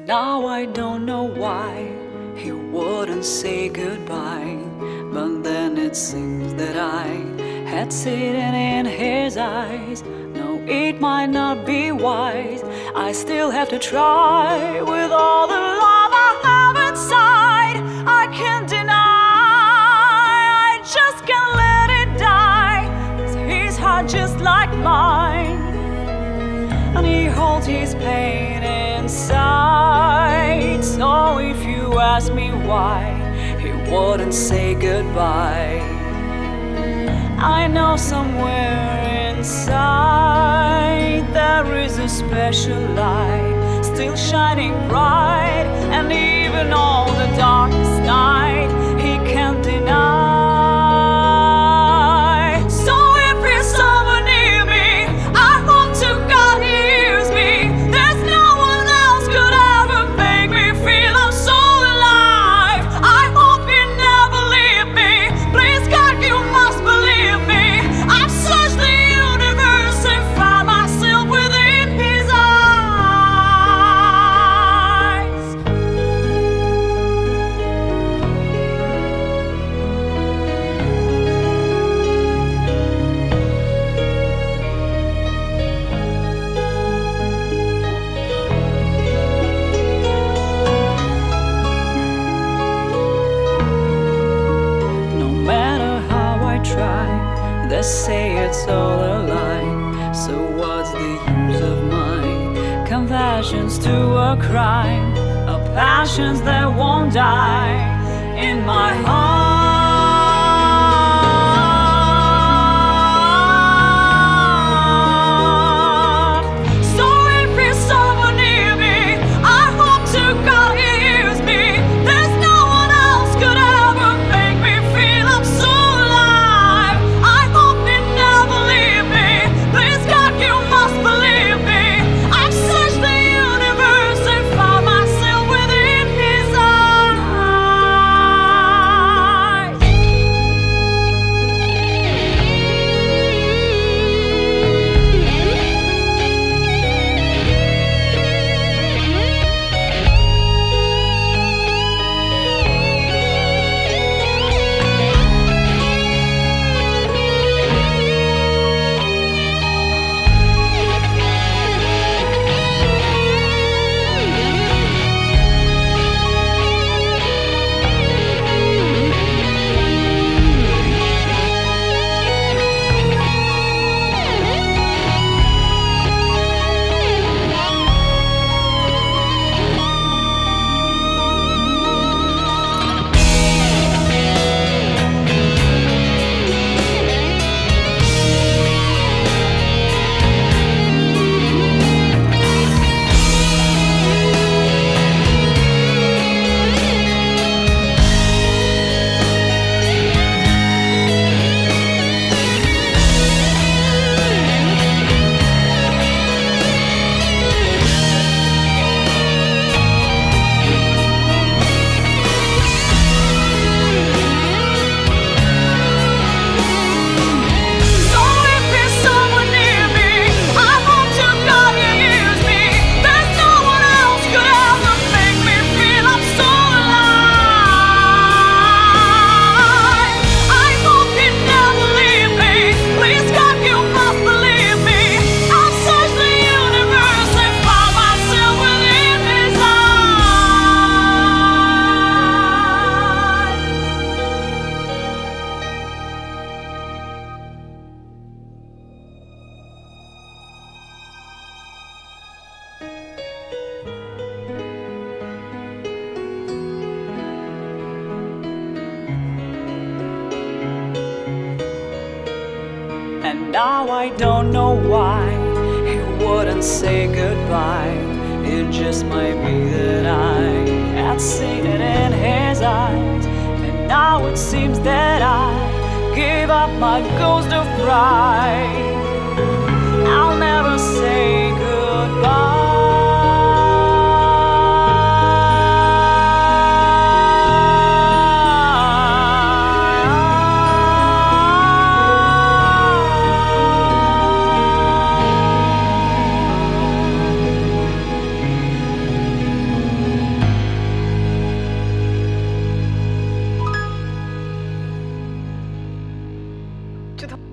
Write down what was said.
Now I don't know why he wouldn't say goodbye, but then it seems that I had seen it in his eyes. No, it might not be wise. I still have to try with all the love I have inside. I can't deny, I just can't let it die. 'Cause his heart just like mine, and he holds his pain inside. So if you ask me why he wouldn't say goodbye, I know somewhere inside there is a special light still shining bright, and even on the darkest night he can't deny. So if he's somewhere near me, I hope to God he hears me. There's no one else could ever make me feel I'm so alive. I hope you never leave me. Please God, you must believe me. I've searched the universe and found myself within his eyes. No matter how I try, they say it's all a lie. So what's the use of mine? Confessions to a crime, of passions that won't die in my heart. So if he's somewhere near me, I hope to God he hears me. There's no one else could ever make me feel I'm so alive. I hope you never leave me. Please God, you must believe me. I've searched the universe and found myself within his eyes. So if he's somewhere near me, I hope to God he hears me. There's no one else could ever make me feel I'm so alive. I hope you never leave me. Please God, you must believe me. I've searched the universe and found myself within his eyes. And now I don't know why he wouldn't say goodbye. It just might be that I had seen it in his eyes, and now it seems that I gave up my ghost of pride. I'll never say goodbye. 就他。